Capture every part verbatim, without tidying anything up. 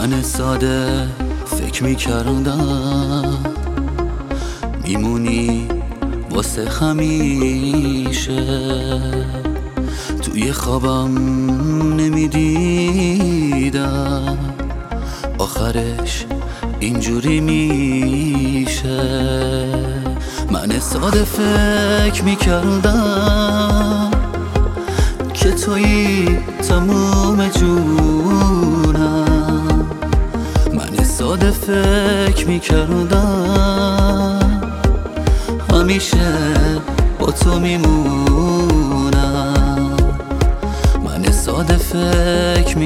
من ساده فکر میکردم میمونی واسه همیشه، توی خوابم نمیدیدم آخرش اینجوری میشه. من ساده فکر میکردم که تویی تموم جونم، من ساده فکر میکردم همیشه با تو میمونم، من ساده فکر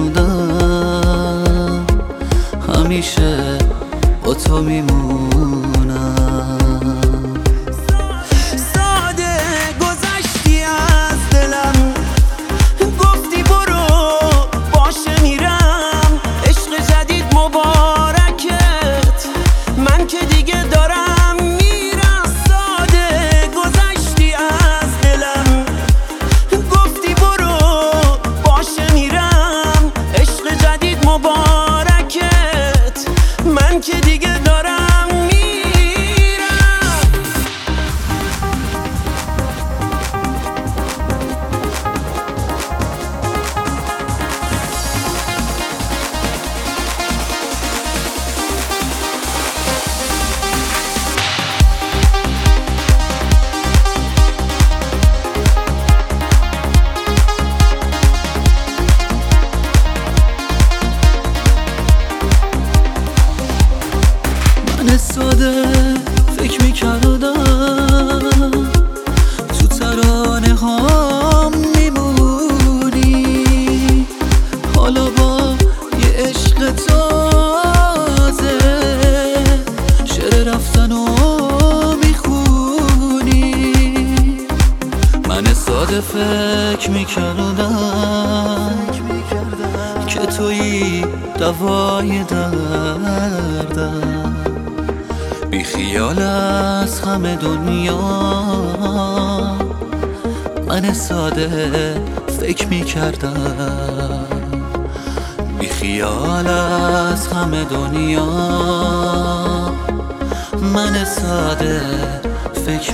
میکردم همیشه با تو میمونم. ساده گذشتی از دلم، گفتی برو باشه میرم، عشق جدید مبارکت، من که دیگه دارم میرم. ساده گذشتی از دلم، گفتی برو باشه میرم، عشق جدید مبارکت، من که دیگه دارم میرم. من ساده فکر میکردم تو ترانه هام میمونی، حالا با یه عشق تازه شعر رفتن و میخونی. من ساده فکر میکردم که تویی دوای دردم، بی خیال از همه دنیا من ساده فکر میکردم، بی خیال از همه دنیا من ساده فکر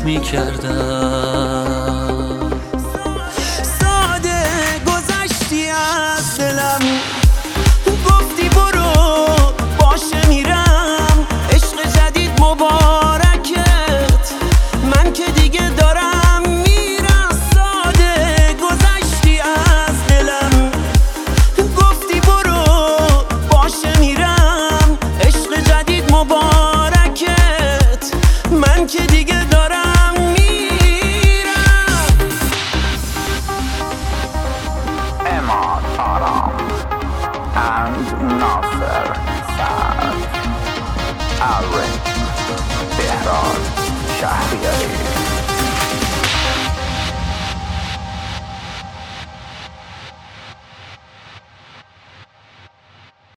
میکردم. ساده گذشتی از دلم، گفتی برو باشه میرم، عشق جدید مبارکت، من که دیگه دارم میرم. ساده گذشتی از دلم، گفتی برو باشه میرم، عشق جدید مبارکت، من که دیگه دارم میرم. اماد آرام and ناصر سعد، Arrange بهراد شهریاری.